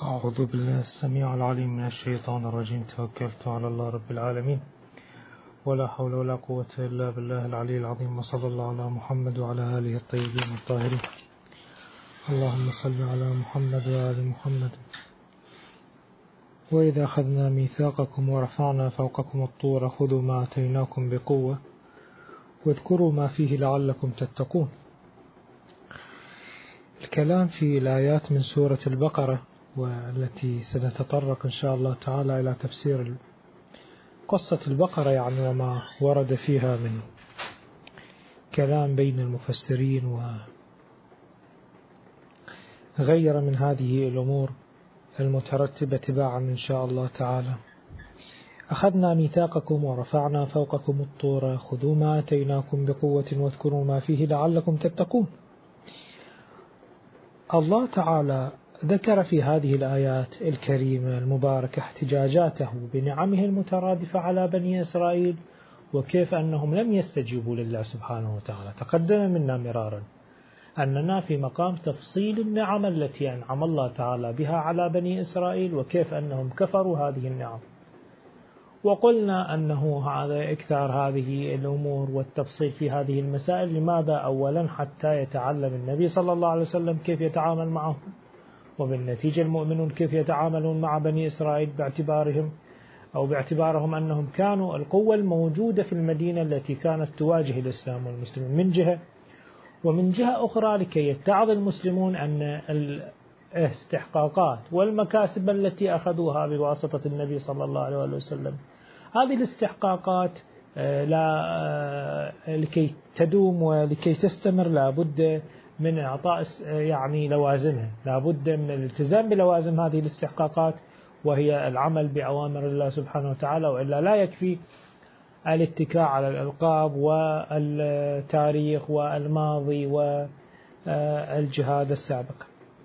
أعوذ بالله السميع العليم من الشيطان الرجيم. توكلت على الله رب العالمين ولا حول ولا قوة إلا بالله العلي العظيم. وصلى الله على محمد وعلى آله الطيبين الطاهرين. اللهم صل على محمد وآل محمد. وإذا أخذنا ميثاقكم ورفعنا فوقكم الطور خذوا ما آتيناكم بقوة واذكروا ما فيه لعلكم تتقون. الكلام في الآيات من سورة البقرة، والتي سنتطرق إن شاء الله تعالى إلى تفسير قصة البقرة وما ورد فيها من كلام بين المفسرين وغير من هذه الأمور المترتبة تباعا إن شاء الله تعالى. أخذنا ميثاقكم ورفعنا فوقكم الطور خذوا ما آتيناكم بقوة واذكروا ما فيه لعلكم تتقون. الله تعالى ذكر في هذه الآيات الكريمة المباركة احتجاجاته بنعمه المترادفة على بني إسرائيل، وكيف أنهم لم يستجيبوا لله سبحانه وتعالى. تقدم منا مرارا أننا في مقام تفصيل النعم التي أنعم الله تعالى بها على بني إسرائيل، وكيف أنهم كفروا هذه النعم، وقلنا أنه هذا إكثار هذه الأمور والتفصيل في هذه المسائل. لماذا؟ أولا حتى يتعلم النبي صلى الله عليه وسلم كيف يتعامل معهم، وبالنتيجة المؤمنون كيف يتعاملون مع بني إسرائيل باعتبارهم أنهم كانوا القوة الموجودة في المدينة التي كانت تواجه الإسلام والمسلمين من جهة، ومن جهة أخرى لكي يتعظ المسلمون أن الاستحقاقات والمكاسب التي أخذوها بواسطة النبي صلى الله عليه وسلم، هذه الاستحقاقات لكي تدوم ولكي تستمر لابد من إعطاء لوازمها، لابد من الالتزام بلوازم هذه الاستحقاقات، وهي العمل بأوامر الله سبحانه وتعالى، وإلا لا يكفي الاتكاء على الألقاب والتاريخ والماضي والجهاد السابق.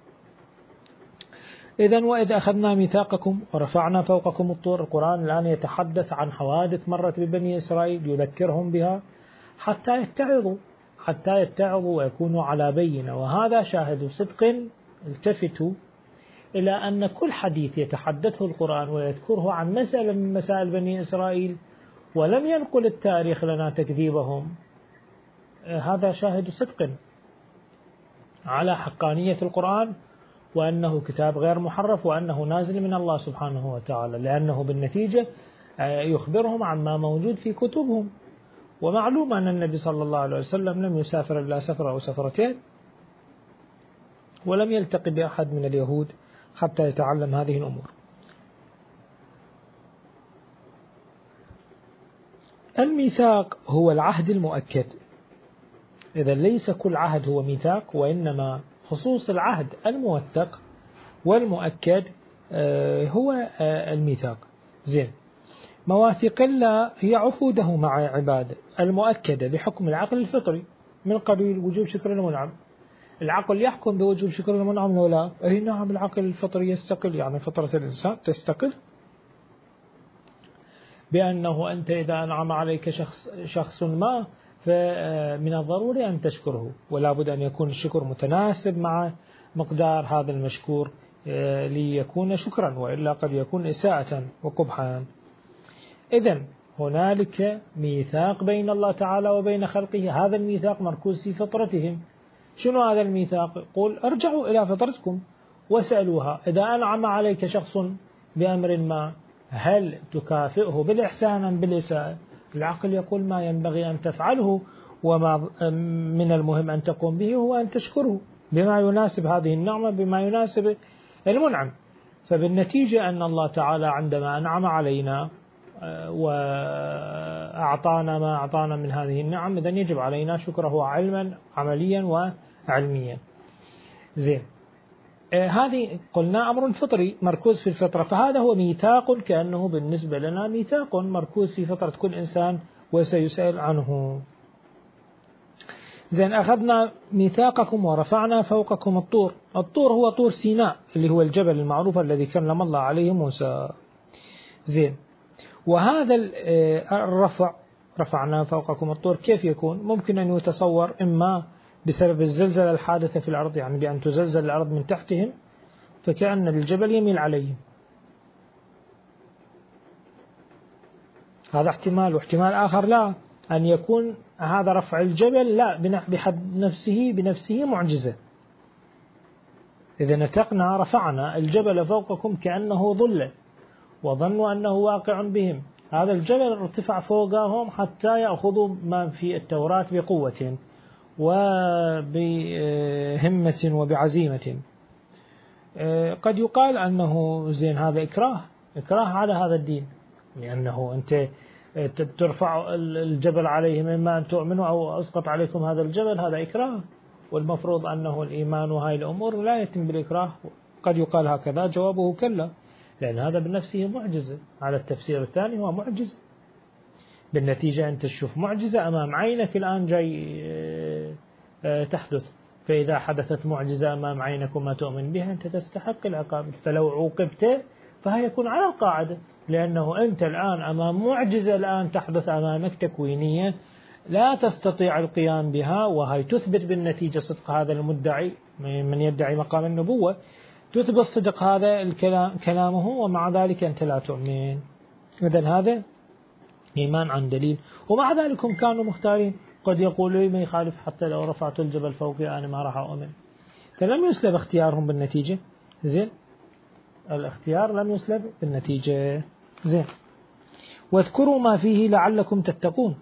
إذن وإذ أخذنا ميثاقكم ورفعنا فوقكم الطور، القرآن الآن يتحدث عن حوادث مرت ببني إسرائيل يذكرهم بها حتى يتعظوا ويكونوا على بينة، وهذا شاهد صدق. التفتوا إلى أن كل حديث يتحدثه القرآن ويذكره عن مسألة من مسائل بني إسرائيل ولم ينقل التاريخ لنا تكذيبهم، هذا شاهد صدق على حقانية القرآن، وأنه كتاب غير محرف، وأنه نازل من الله سبحانه وتعالى، لأنه بالنتيجة يخبرهم عن ما موجود في كتبهم. ومعلوم أن النبي صلى الله عليه وسلم لم يسافر إلا سفرة أو سفرتين، ولم يلتقي بأحد من اليهود حتى يتعلم هذه الأمور. الميثاق هو العهد المؤكد. إذا ليس كل عهد هو ميثاق، وإنما خصوص العهد الموثق والمؤكد هو الميثاق. زين، مواثيق الله هي عقوده مع عباده المؤكدة بحكم العقل الفطري من قبيل وجوب شكر المنعم. العقل يحكم بوجوب شكر المنعم ولا؟ أي نعم، العقل الفطري يستقل، فطرة الإنسان تستقل بأنه أنت إذا أنعم عليك شخص ما فمن الضروري أن تشكره، ولا بد أن يكون الشكر متناسب مع مقدار هذا المشكور ليكون شكرا، وإلا قد يكون إساءة وقبحا. إذن هنالك ميثاق بين الله تعالى وبين خلقه، هذا الميثاق مركوز في فطرتهم. شنو هذا الميثاق؟ يقول ارجعوا إلى فطرتكم واسألوها. إذا أنعم عليك شخص بأمر ما هل تكافئه بالإحسان أم بالإساءة؟ العقل يقول ما ينبغي أن تفعله، وما من المهم أن تقوم به هو أن تشكره بما يناسب هذه النعمة، بما يناسب المنعم. فبالنتيجة أن الله تعالى عندما أنعم علينا وأعطانا ما أعطانا من هذه النعم، إذن يجب علينا شكره علما عمليا وعلميا. زين، هذه قلنا أمر فطري مركوز في الفطرة، فهذا هو ميثاق كأنه بالنسبة لنا ميثاق مركوز في فطرة كل إنسان وسيسأل عنه. زين، أخذنا ميثاقكم ورفعنا فوقكم الطور. الطور هو طور سيناء اللي هو الجبل المعروف الذي كلم الله عليه موسى. زين، وهذا الرفع، رفعنا فوقكم الطور، كيف يكون؟ ممكن أن يتصور إما بسبب الزلزلة الحادثة في الأرض، بأن تزلزل الأرض من تحتهم فكأن الجبل يميل عليهم. هذا احتمال. واحتمال آخر لا، أن يكون هذا رفع الجبل لا بحد بنفسه معجزة. إذا نتقنا رفعنا الجبل فوقكم كأنه ظل وظنوا أنه واقع بهم. هذا الجبل ارتفع فوقهم حتى يأخذوا ما في التوراة بقوة وبهمة وبعزيمة. قد يقال أنه زين هذا إكراه على هذا الدين، لأنه أنت ترفع الجبل عليهم إما أن تؤمنوا أو أسقط عليكم هذا الجبل، هذا إكراه، والمفروض أنه الإيمان وهاي الأمور لا يتم بالإكراه. قد يقال هكذا، جوابه كلا، لأن هذا بنفسه معجزة. على التفسير الثاني هو معجزة، بالنتيجة أنت تشوف معجزة أمام عينك الآن جاي تحدث، فإذا حدثت معجزة أمام عينك وما تؤمن بها أنت تستحق العقاب. فلو عوقبت فهي يكون على القاعدة، لأنه أنت الآن أمام معجزة الآن تحدث أمامك تكوينية لا تستطيع القيام بها، وهي تثبت بالنتيجة صدق هذا المدعي من يدعي مقام النبوة، تثبت صدق هذا الكلام كلامه، ومع ذلك أنت لا تؤمن. إذن هذا إيمان عن دليل. ومع ذلك هم كانوا مختارين، قد يقولوا لي ما يخالف حتى لو رفعت الجبل فوقي أنا ما راح أؤمن. فلم يسلب اختيارهم بالنتيجة. زين، الاختيار لم يسلب بالنتيجة. زين، واذكروا ما فيه لعلكم تتقون.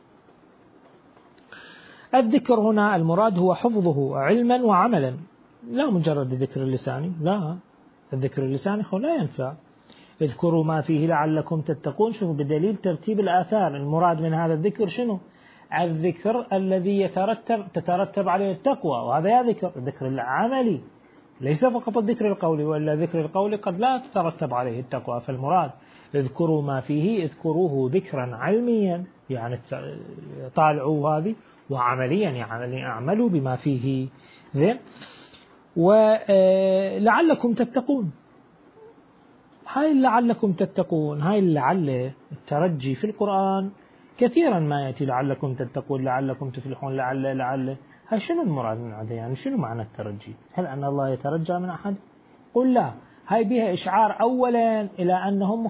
الذكر هنا المراد هو حفظه علما وعملا، لا مجرد الذكر اللساني، لا، الذكر اللساني لا ينفع. اذكروا ما فيه لعلكم تتقون. شوفوا بدليل ترتيب الآثار، المراد من هذا الذكر شنو؟ الذكر الذي تترتب عليه التقوى، وهذا يا الذكر العملي، ليس فقط الذكر القولي، وإلا ذكر القولي قد لا تترتب عليه التقوى. فالمراد اذكروا ما فيه، اذكروه ذكرا علميا يعني طالعوا هذه، وعمليا يعني اعملوا بما فيه. زين، ولعلكم تتقون. هاي لعلكم تتقون، هاي لعل الترجي في القرآن كثيرا ما يأتي لعلكم تتقون، لعلكم تفلحون، لعل. هاي شنو المراد من هذا؟ يعني شنو معنى الترجي؟ هل أن الله يترجى من أحد؟ قل لا. هاي بها إشعار أولا إلى أنهم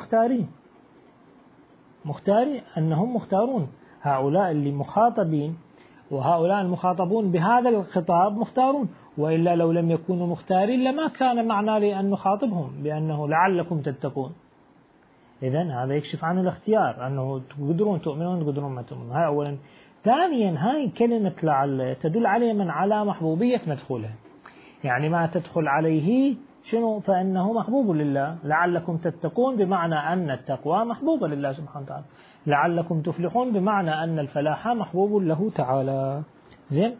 مختارين أنهم مختارون، هؤلاء اللي مخاطبين وهؤلاء المخاطبون بهذا الخطاب مختارون، وإلا لو لم يكونوا مختارين لما كان معنى لأن نخاطبهم بأنه لعلكم تتقون. إذن هذا يكشف عن الاختيار، أنه تقدرون تؤمنون تقدرون ما تؤمنون. هاي أولا. ثانيا، هاي كلمة لعل تدل عليه من على محبوبية مدخولها، يعني ما تدخل عليه شنو فإنه محبوب لله. لعلكم تتقون بمعنى أن التقوى محبوبة لله سبحانه وتعالى، لعلكم تفلحون بمعنى أن الفلاح محبوب له تعالى. زين،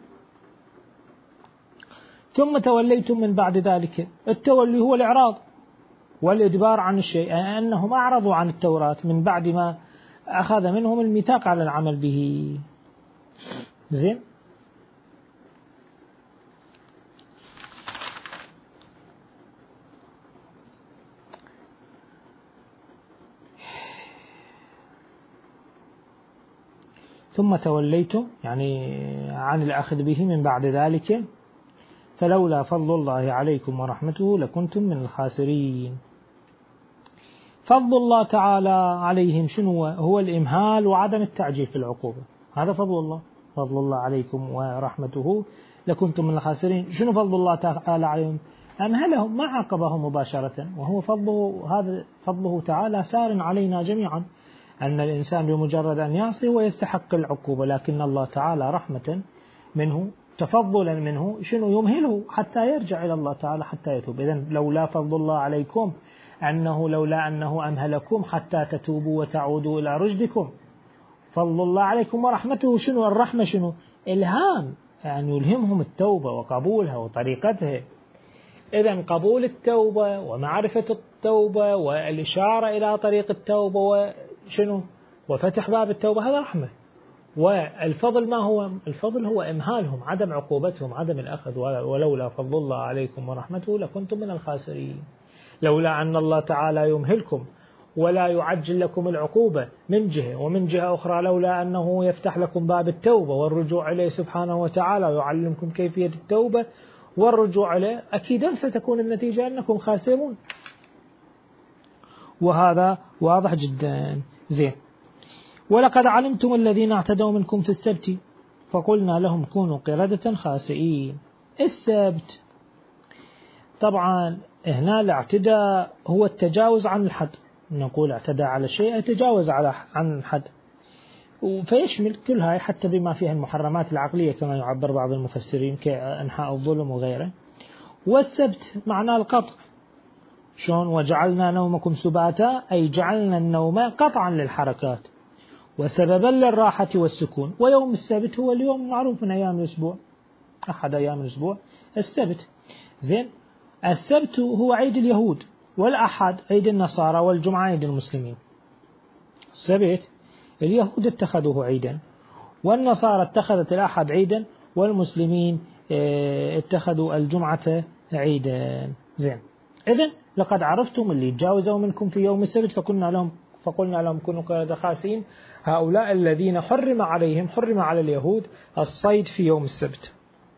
ثم توليتم من بعد ذلك. التولي هو الإعراض والإدبار عن الشيء، أنهم أعرضوا عن التوراة من بعد ما أخذ منهم الميثاق على العمل به. زين، ثم توليتم يعني عن الأخذ به من بعد ذلك، فلولا فضل الله عليكم ورحمته لكنتم من الخاسرين. فضل الله تعالى عليهم شنو هو؟ الإمهال وعدم التعجيل في العقوبة. هذا فضل الله، فضل الله عليكم ورحمته لكنتم من الخاسرين. شنو فضل الله تعالى عليهم؟ أمهلهم ما عاقبهم مباشرة، وهو فضله، هذا فضله تعالى سار علينا جميعا، أن الإنسان بمجرد أن يعصي ويستحق العقوبة، لكن الله تعالى رحمة منه تفضلا منه شنو يمهله حتى يرجع إلى الله تعالى حتى يتوب. إذن لولا فضل الله عليكم، أنه لولا أنه أمهلكم حتى تتوبوا وتعودوا إلى رشدكم. فضل الله عليكم ورحمته شنو؟ الرحمة شنو؟ إلهام، يعني يلهمهم التوبة وقبولها وطريقتها. إذن قبول التوبة ومعرفة التوبة والإشارة إلى طريق التوبة وشنو وفتح باب التوبة، هذا رحمة. والفضل ما هو؟ الفضل هو إمهالهم، عدم عقوبتهم، عدم الأخذ. ولولا فضل الله عليكم ورحمته لكنتم من الخاسرين. لولا أن الله تعالى يمهلكم ولا يعجل لكم العقوبة من جهة، ومن جهة أخرى لولا أنه يفتح لكم باب التوبة والرجوع إليه سبحانه وتعالى ويعلمكم كيفية التوبة والرجوع عليه أكيدا ستكون النتيجة أنكم خاسرون، وهذا واضح جدا. زين. ولقد علمتم الذين اعتدوا منكم في السبت فقلنا لهم كونوا قردة خاسئين. السبت طبعا هنا الاعتداء هو التجاوز عن الحد، نقول اعتدى على شيء يتجاوز عن الحد، فيشمل كل هاي حتى بما فيها المحرمات العقلية كما يعبر بعض المفسرين كإنحاء الظلم وغيره. والسبت معناه القطع. شلون؟ وجعلنا نومكم سباتا، أي جعلنا النوم قطعا للحركات وسببا للراحة والسكون. ويوم السبت هو اليوم معروف من أيام الأسبوع، أحد أيام الأسبوع السبت. زين. السبت هو عيد اليهود، والأحد عيد النصارى، والجمعة عيد المسلمين. السبت اليهود اتخذوه عيدا، والنصارى اتخذت الأحد عيدا، والمسلمين اتخذوا الجمعة عيدا. زين. إذن لقد عرفتم اللي تجاوزوا منكم في يوم السبت فقلنا لهم كونوا قردة خاسئين. هؤلاء الذين حرم على اليهود الصيد في يوم السبت،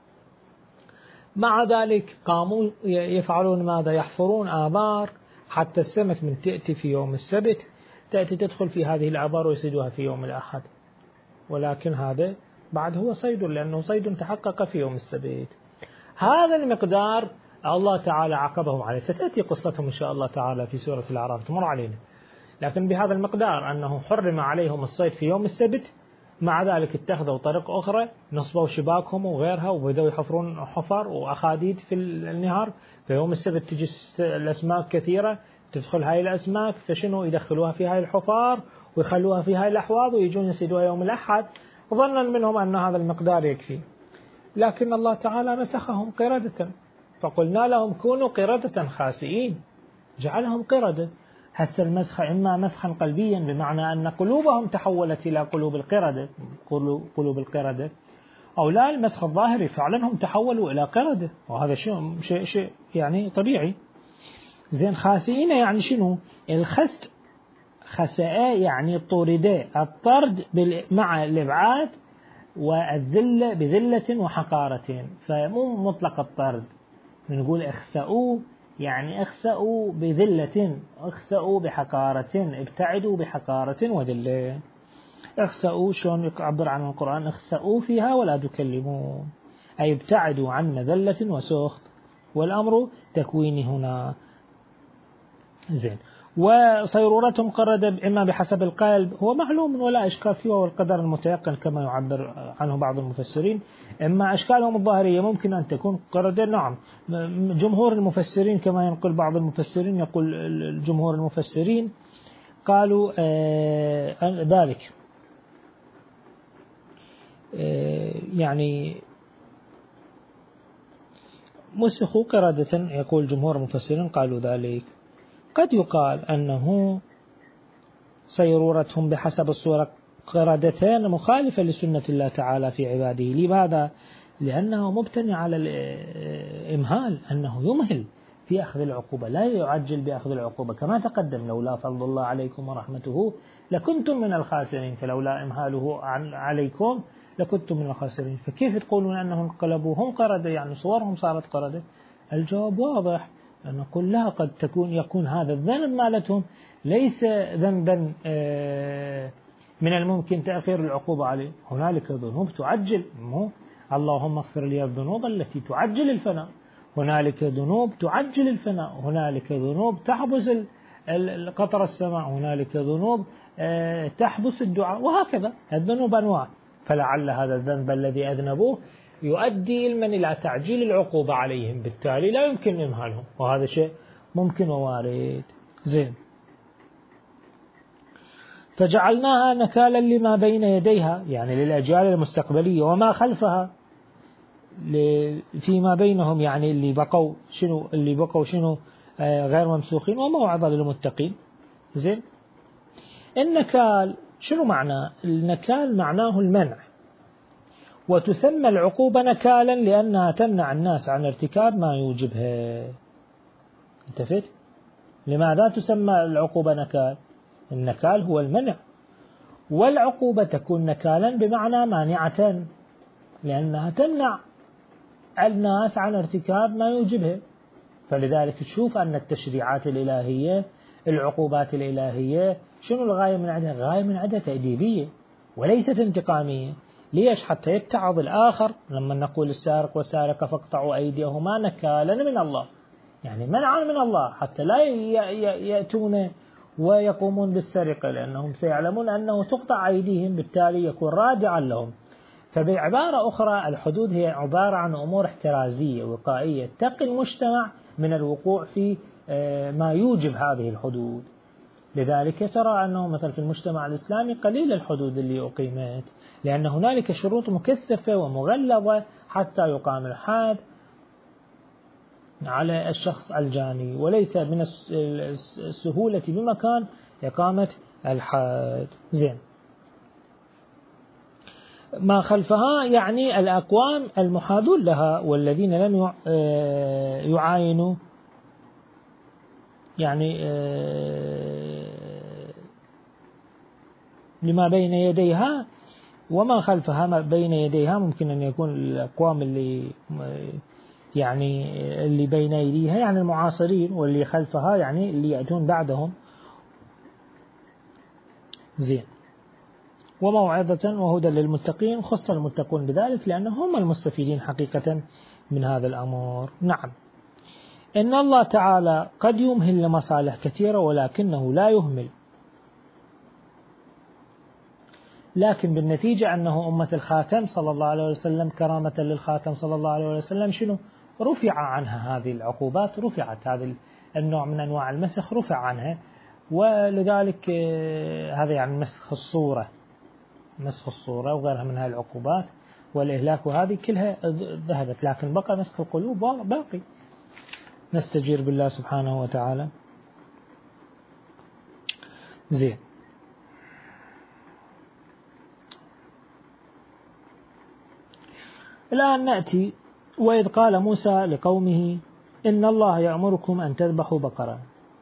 مع ذلك قاموا يفعلون ماذا؟ يحفرون آبار حتى السمك من تأتي في يوم السبت تأتي تدخل في هذه الآبار ويصيدوها في يوم الأحد، ولكن هذا بعد هو صيد، لأنه صيد تحقق في يوم السبت. هذا المقدار الله تعالى عاقبهم عليه، ستأتي قصتهم إن شاء الله تعالى في سورة الأعراف تمر علينا، لكن بهذا المقدار أنه حرم عليهم الصيد في يوم السبت، مع ذلك اتخذوا طريق أخرى، نصبوا شباكهم وغيرها وبدأوا يحفرون حفر وأخاديد في النهر. في يوم السبت تجي الأسماك كثيرة، تدخل هاي الأسماك فشنو يدخلوها في هاي الحفار ويخلوها في هاي الأحواض ويجون يصيدوها يوم الأحد، ظنا منهم أن هذا المقدار يكفي. لكن الله تعالى مسخهم قردة، فقلنا لهم كونوا قردة خاسئين، جعلهم قردة. هسه المسخ إما مسخا قلبيا بمعنى أن قلوبهم تحولت إلى قلوب القردة، أو لا المسخ الظاهري فعلا هم تحولوا إلى قردة، وهذا شيء يعني طبيعي. زين. خاسئين يعني شنو؟ الخست خساء يعني طرداء، الطرد مع الإبعاد، والذلة بذلة وحقارة، فمو مطلق الطرد. نقول اخسأوا يعني اخسأوا بذلة، اخسأوا بحقارة، ابتعدوا بحقارة وذلة. اخسأوا شلون يعبر عن القرآن؟ اخسأوا فيها ولا تكلمون، أي ابتعدوا عن مذلة وسخط، والأمر تكويني هنا. زين. وصيرورتهم قردة إما بحسب القلب هو معلوم ولا إشكال فيه، والقدر المتيقن كما يعبر عنه بعض المفسرين. إما أشكالهم الظاهرية ممكن أن تكون قردة، نعم. جمهور المفسرين كما ينقل بعض المفسرين، يقول جمهور المفسرين قالوا ذلك، يعني مسخوا قردة، يقول جمهور المفسرين قالوا ذلك. قد يقال أنه صيرورتهم بحسب الصورة قردتان مخالفة لسنة الله تعالى في عباده. لماذا؟ لأنه مبتني على الإمهال، أنه يمهل في أخذ العقوبة، لا يعجل بأخذ العقوبة كما تقدم: لولا فضل الله عليكم ورحمته لكنتم من الخاسرين، فلولا إمهاله عليكم لكنتم من الخاسرين. فكيف تقولون أنهم انقلبوا هم قردة، يعني صورهم صارت قردة؟ الجواب واضح، نقول لا، قد يكون هذا الذنب مالتهم ليس ذنبا من الممكن تأخير العقوبة عليه. هنالك ذنوب تعجل، اللهم اغفر لي الذنوب التي تعجل الفناء، هنالك ذنوب تعجل الفناء، هنالك ذنوب تحبس قطر السماء، هنالك ذنوب تحبس الدعاء، وهكذا الذنوب أنواع. فلعل هذا الذنب الذي أذنبوه يؤدي علما إلى تعجيل العقوبة عليهم، بالتالي لا يمكن إمهالهم، وهذا شيء ممكن ووارد. زين. فجعلناها نكالا لما بين يديها، يعني للأجيال المستقبلية، وما خلفها فيما بينهم، يعني اللي بقوا شنو غير ممسوخين، وموعظة للمتقين. زين. النكال شنو معناه؟ النكال معناه المنع، وتسمى العقوبة نكالا لأنها تمنع الناس عن ارتكاب ما يوجبها. انتفت؟ لماذا تسمى العقوبة نكال؟ النكال هو المنع، والعقوبة تكون نكالا بمعنى مانعة، لأنها تمنع الناس عن ارتكاب ما يوجبه. فلذلك تشوف أن التشريعات الإلهية، العقوبات الإلهية، شنو الغاية من عندها؟ غاية من عندها تأديبية وليست انتقامية. ليش؟ حتى يتعظ الآخر. لما نقول السارق والسارقة فاقطعوا أيديهما نكالا من الله، يعني منعا من الله، حتى لا يأتون ويقومون بالسرقة، لأنهم سيعلمون أنه تقطع أيديهم، بالتالي يكون رادعا لهم. فبعبارة أخرى الحدود هي عبارة عن أمور احترازية وقائية تقي المجتمع من الوقوع في ما يوجب هذه الحدود. لذلك ترى أنه مثلا في المجتمع الإسلامي قليل الحدود اللي أقيمت، لأن هنالك شروط مكثفة ومغلظة حتى يقام الحد على الشخص الجاني، وليس من السهولة بمكان إقامة الحد. زين، ما خلفها يعني الأقوام المحاذون لها والذين لم يعاينوا يعني لما بين يديها. وما خلفها ما بين يديها ممكن أن يكون الأقوام اللي يعني اللي بين يديها يعني المعاصرين، واللي خلفها يعني اللي يأتون بعدهم. زين، وموعظة وهدى للمتقين، خص المتقون بذلك لأنهم هم المستفيدين حقيقة من هذا الأمر. نعم، إن الله تعالى قد يمهل لمصالح كثيرة ولكنه لا يهمل، لكن بالنتيجة أنه أمة الخاتم صلى الله عليه وسلم كرامة للخاتم صلى الله عليه وسلم شنو؟ رفع عنها هذه العقوبات، رفعت هذا النوع من أنواع المسخ رفع عنها، ولذلك هذا يعني مسخ الصورة، مسخ الصورة وغيرها من هذه العقوبات والإهلاك، وهذه كلها ذهبت، لكن بقى مسخ القلوب باقي. نستجير بالله سبحانه وتعالى. زين، الآن نأتي وإذ قال موسى لقومه إن الله يأمركم أن تذبحوا بقرة.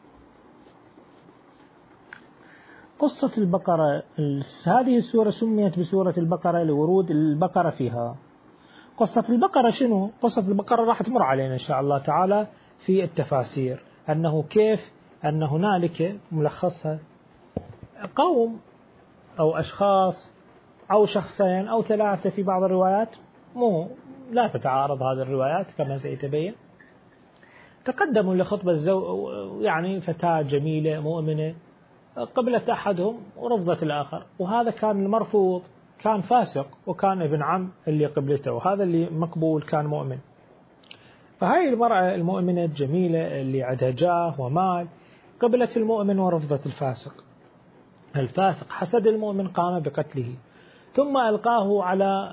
قصة البقرة، هذه السورة سميت بسورة البقرة لورود البقرة فيها. قصة البقرة شنو؟ قصة البقرة راح تمر علينا إن شاء الله تعالى في التفاسير، أنه كيف أن هنالك ملخصها قوم أو أشخاص أو شخصين أو ثلاثة في بعض الروايات، لا تتعارض هذه الروايات كما سيتبين، تقدموا لخطبة يعني فتاة جميلة مؤمنة، قبلت أحدهم ورفضت الآخر، وهذا كان المرفوض كان فاسق وكان ابن عم اللي قبلته، وهذا اللي مقبول كان مؤمن. فهاي المرأة المؤمنة الجميلة اللي عندها جاه ومال قبلت المؤمن ورفضت الفاسق. الفاسق حسد المؤمن قام بقتله، ثم ألقاه على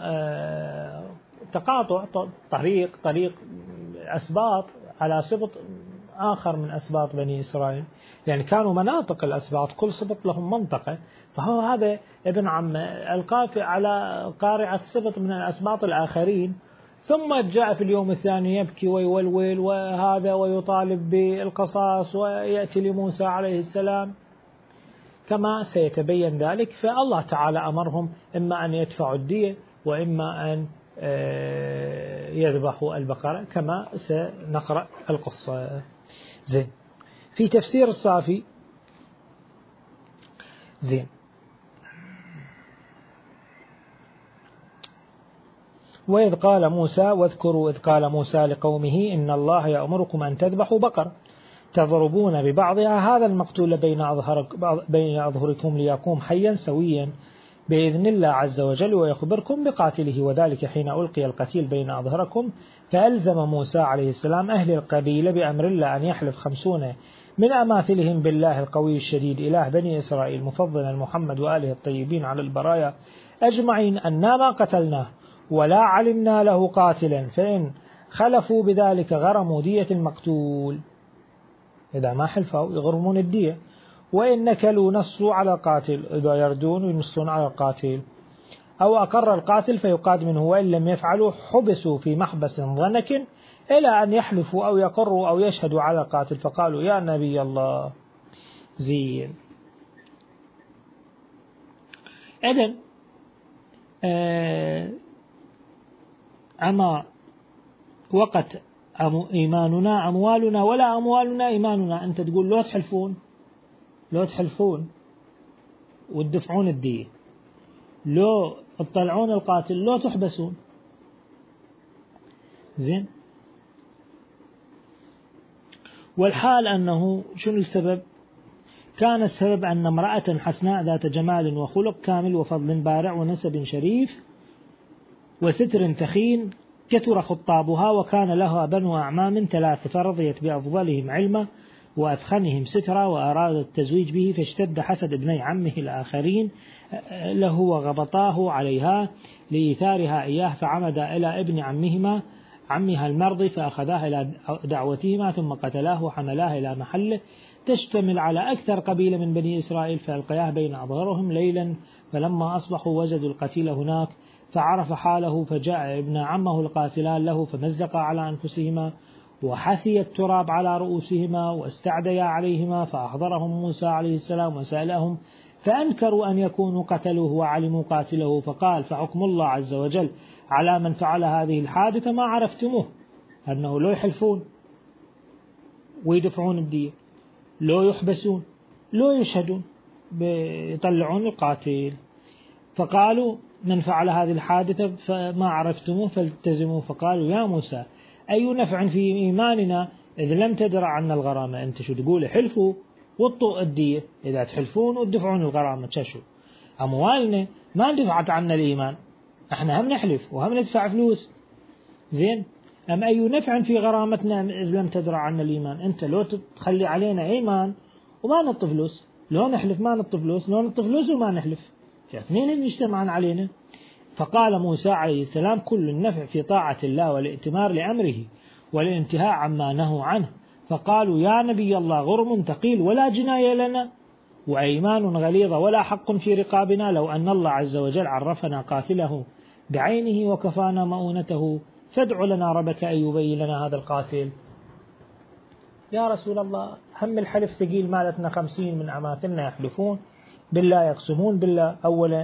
تقاطع طريق أسباط على سبط آخر من أسباط بني إسرائيل، يعني كانوا مناطق الأسباط كل سبط لهم منطقة، فهو هذا ابن عمه ألقاه على قارعة سبط من الأسباط الآخرين، ثم جاء في اليوم الثاني يبكي ويولول وهذا ويطالب بالقصاص ويأتي لموسى عليه السلام كما سيتبين ذلك. فالله تعالى أمرهم إما أن يدفعوا الدية وإما أن يذبحوا البقرة كما سنقرأ القصة. زين، في تفسير الصافي. زين، وإذ قال موسى، واذكروا إذ قال موسى لقومه إن الله يأمركم أن تذبحوا بقرة تضربون ببعضها هذا المقتول بين أظهركم ليقوم حيا سويا بإذن الله عز وجل ويخبركم بقاتله، وذلك حين ألقي القتيل بين أظهركم. فألزم موسى عليه السلام أهل القبيلة بأمر الله أن يحلف 50 من أماثلهم بالله القوي الشديد إله بني إسرائيل مفضلا محمد وآله الطيبين على البرايا أجمعين أننا ما قتلناه ولا علمنا له قاتلا، فإن خلفوا بذلك غرموا دية المقتول، إذا ما حلفوا يغرمون الدية، وإن نكلوا نصوا على القاتل إذا يردون وينصون على القاتل، أو أقر القاتل فيقاد منه، وإن لم يفعلوا حبسوا في محبس ضنك إلى أن يحلفوا أو يقروا أو يشهدوا على القاتل فقالوا يا نبي الله. زين، إذن أما وقت إيماننا أموالنا ولا أموالنا إيماننا. أنت تقول لو تحلفون وتدفعون الدية، لو تطلعون القاتل، لو تحبسون. زين. والحال أنه شنو السبب؟ كان السبب أن امرأة حسناء ذات جمال وخلق كامل وفضل بارع ونسب شريف وستر ثخين كثر خطابها، وكان لها بنو أعمام 3 فرضيت بأفضلهم علما وأثخنهم سترا وأرادت التزويج به، فاشتد حسد ابني عمه الآخرين له وغبطاه عليها لإيثارها إياه، فعمد إلى ابن عمها المرضي فأخذاه إلى دعوتهما ثم قتلاه وحملاه إلى محله تشتمل على أكثر قبيلة من بني إسرائيل، فألقياه بين أظهرهم ليلا، فلما أصبحوا وجدوا القتيل هناك فعرف حاله، فجاء ابن عمه القاتلان له فمزقا على أنفسهما وحثي التراب على رؤوسهما واستعديا عليهما، فأحضرهم موسى عليه السلام وسألهم فأنكروا أن يكونوا قتلوه وعلموا قاتله، فقال فحكم الله عز وجل على من فعل هذه الحادثة ما عرفتموه، أنه لو يحلفون ويدفعون الدية، لو يحبسون، لو يشهدون يطلعون القاتل. فقالوا من فعل هذه الحادثة فما عرفتموه فالتزموه. فقالوا يا موسى أي نفع في إيماننا إذا لم تدرع عنا الغرامة؟ أنت شو تقول؟ حلفوا وطوا الدية، إذا تحلفون وتدفعون الغرامة تشو أموالنا ما دفعت عنا الإيمان، احنا هم نحلف وهم ندفع فلوس. زين. أم أي نفع في غرامتنا إذا لم تدرع عنا الإيمان؟ أنت لو تخلي علينا إيمان وما نطي فلوس، لو نحلف ما نطي فلوس، لو نطي فلوس وما نحلف، اثنين يجتمعان علينا. فقال موسى عليه السلام كل النفع في طاعة الله والائتمار لأمره والانتهاء عما نهوا عنه. فقالوا يا نبي الله غرم ثقيل ولا جناية لنا وأيمان غليظة ولا حق في رقابنا، لو أن الله عز وجل عرفنا قاتله بعينه وكفانا مؤونته، فادع لنا ربك أن يبين لنا هذا القاتل. يا رسول الله هم الحلف ثقيل، مالتنا 50 من أماثلنا يحلفون بالله، يقسمون بالله أولا،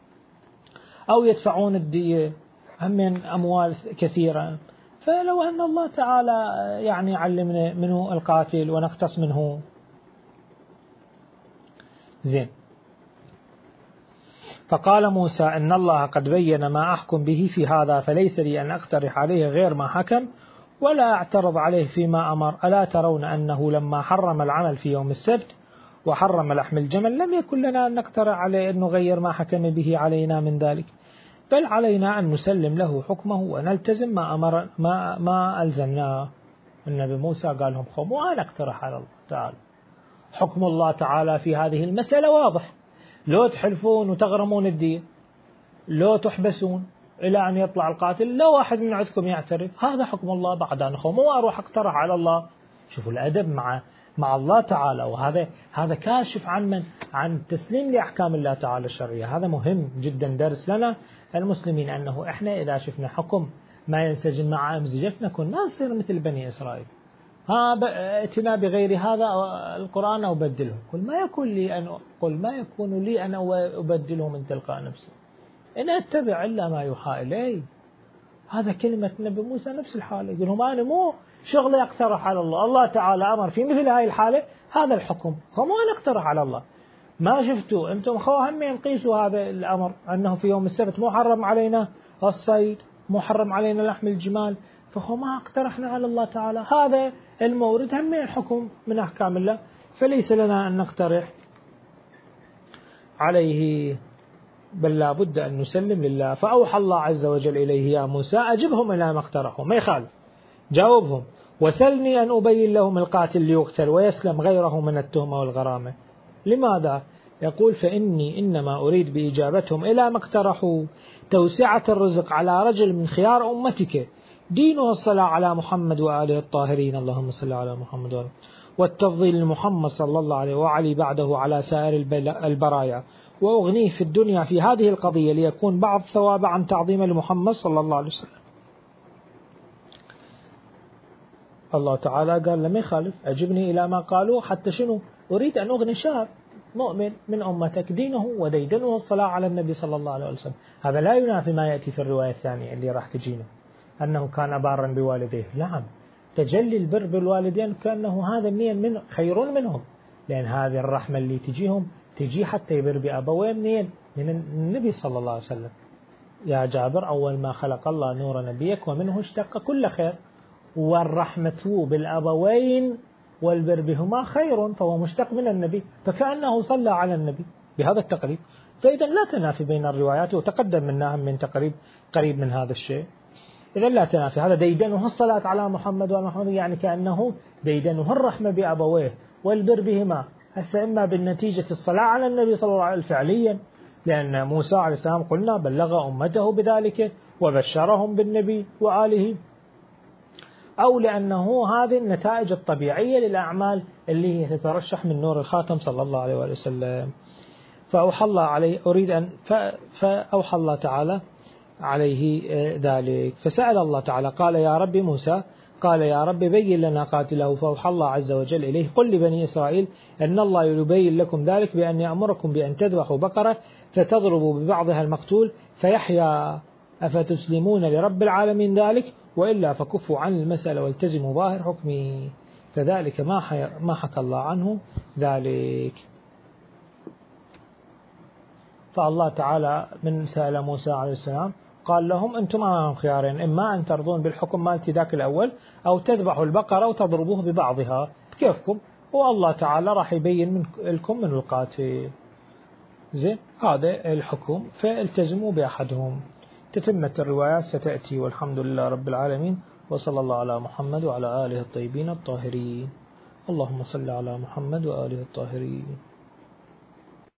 أو يدفعون الدية هم من أموال كثيرة، فلو أن الله تعالى يعني علمنا منه القاتل ونقتص منه. زين. فقال موسى إن الله قد بين ما أحكم به في هذا، فليس لي أن أقترح عليه غير ما حكم ولا أعترض عليه فيما أمر. ألا ترون أنه لما حرم العمل في يوم السبت وحرم لحم الجمل لم يكن لنا أن نقترح عليه أن نغير ما حكم به علينا من ذلك، بل علينا أن نسلم له حكمه ونلتزم ما أمر ما ألزمناه. النبي موسى قال لهم خم وأنا أقترح على الله تعالى، حكم الله تعالى في هذه المسألة واضح، لو تحلفون وتغرمون الدية، لو تحبسون إلى أن يطلع القاتل، لو واحد من عندكم يعترف، هذا حكم الله. بعد أن خم وأروح أقترح على الله. شوفوا الأدب مع الله تعالى، وهذا كاشف عن تسليم لأحكام الله تعالى الشرعية. هذا مهم جدا، درس لنا المسلمين أنه إحنا إذا شفنا حكم ما ينسجم مع أمزجتنا كنا نصير مثل بني إسرائيل، ائتنا بغير هذا القرآن أو بدله. قل ما يكون لي أن أبدله من تلقاء نفسي، إن أتبع إلا ما يوحى إلي. هذا كلمة النبي موسى نفس الحالة، يقول لهم أنا مو شغلي أقترح على الله، الله تعالى أمر في مثل هاي الحالة هذا الحكم، فما أنا أقترح على الله. ما شفتوا أنتم هم ينقيسوا هذا الأمر أنه في يوم السبت محرم علينا الصيد، محرم علينا لحم الجمال، فما اقترحنا على الله تعالى هذا المورد هم الحكم من أحكام الله، فليس لنا أن نقترح عليه، بل لا بد أن نسلم لله. فأوحى الله عز وجل إليه يا موسى أجبهم إلى ما اقترحوا، ما يخالف، جاوبهم وسلني أن أبين لهم القاتل ليقتل ويسلم غيره من التهمة والغرامة. لماذا؟ يقول فإني إنما أريد بإجابتهم إلى ما اقترحوا توسعة الرزق على رجل من خيار أمتك دينه الصلاة على محمد وآله الطاهرين، اللهم صل على محمد وآله، والتفضيل لمحمد صلى الله عليه وعلي بعده على سائر البرايا، وأغنيه في الدنيا في هذه القضية ليكون بعض ثواب عن تعظيم لمحمد صلى الله عليه وسلم. الله تعالى قال لم يخالف أجبني إلى ما قالوا، حتى شنو؟ أريد أن أغني شاب مؤمن من أمتك دينه وديدنه الصلاة على النبي صلى الله عليه وسلم. هذا لا ينافي ما يأتي في الرواية الثانية اللي راح تجينا أنه كان بارا بوالديه. نعم، تجلي البر بالوالدين كأنه هذا النية من خير منهم، لأن هذه الرحمة اللي تجيهم تجي حتى يبر بأبوين منين؟ من النبي صلى الله عليه وسلم. يا جابر أول ما خلق الله نور نبيك ومنه اشتق كل خير، والرحمة بالأبوين والبر بهما خير، فهو مشتق من النبي، فكأنه صلى على النبي بهذا التقريب. فإذا لا تنافي بين الروايات، وتقدم منها من تقريب قريب من هذا الشيء. إذا لا تنافي، هذا ديدنه الصلاة على محمد ومحمد، يعني كأنه ديدنه الرحمة بأبويه والبر بهما، هسه إما بالنتيجة الصلاة على النبي صلى الله عليه وسلم فعليا، لأن موسى عليه السلام قلنا بلغ أمته بذلك وبشرهم بالنبي وآله، أو لأنه هذه النتائج الطبيعية للأعمال اللي هي تترشح من نور الخاتم صلى الله عليه وسلم. فأوحى الله عليه فأوحى الله تعالى عليه ذلك، فسأل الله تعالى قال يا رب موسى، قال يا رب بين لنا قاتله، فأوحى الله عز وجل إليه قل لبني إسرائيل أن الله يبين لكم ذلك بأن يأمركم بأن تذبحوا بقرة فتضربوا ببعضها المقتول فيحيى، أفتسلمون لرب العالمين ذلك، وإلا فكفوا عن المسألة والتزموا ظاهر حكمي. فذلك ما حكى الله عنه ذلك. فالله تعالى من سأل موسى عليه السلام قال لهم أنتم أمام خيارين، إما أن ترضون بالحكم مالتي ذاك الأول، أو تذبحوا البقرة وتضربوه ببعضها بكيفكم، والله تعالى راح يبين لكم من القاتل. زين، هذا الحكم، فالتزموا بأحدهم. تتمة الروايات ستأتي، والحمد لله رب العالمين، وصلى الله على محمد وعلى آله الطيبين الطاهرين. اللهم صل على محمد وآله الطاهرين.